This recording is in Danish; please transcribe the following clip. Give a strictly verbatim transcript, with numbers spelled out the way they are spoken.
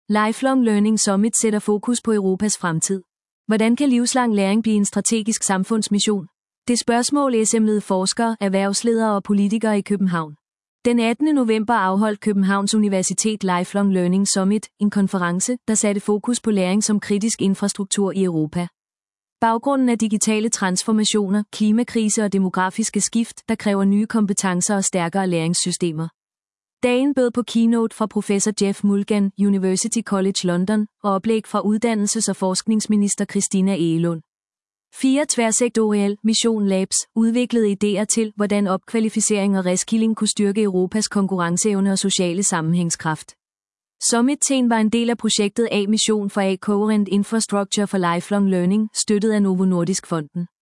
Lifelong Learning Summit sætter fokus på Europas fremtid. Hvordan kan livslang læring blive en strategisk samfundsmission? Det spørgsmål sm'ede forskere, erhvervsledere og politikere i København. Den attende november afholdt Københavns Universitet Lifelong Learning Summit, en konference, der satte fokus på læring som kritisk infrastruktur i Europa. Baggrunden er digitale transformationer, klimakrise og demografiske skift, der kræver nye kompetencer og stærkere læringssystemer. Dagen bød på keynote fra professor Jeff Mulgan, University College London, og oplæg fra uddannelses- og forskningsminister Christina Egelund. Fire tværsektoriel Mission Labs udviklede idéer til, hvordan opkvalificering og reskilling kunne styrke Europas konkurrenceevne og sociale sammenhængskraft. Summit-ten var en del af projektet A-Mission for A Coherent Infrastructure for Lifelong Learning, støttet af Novo Nordisk Fonden.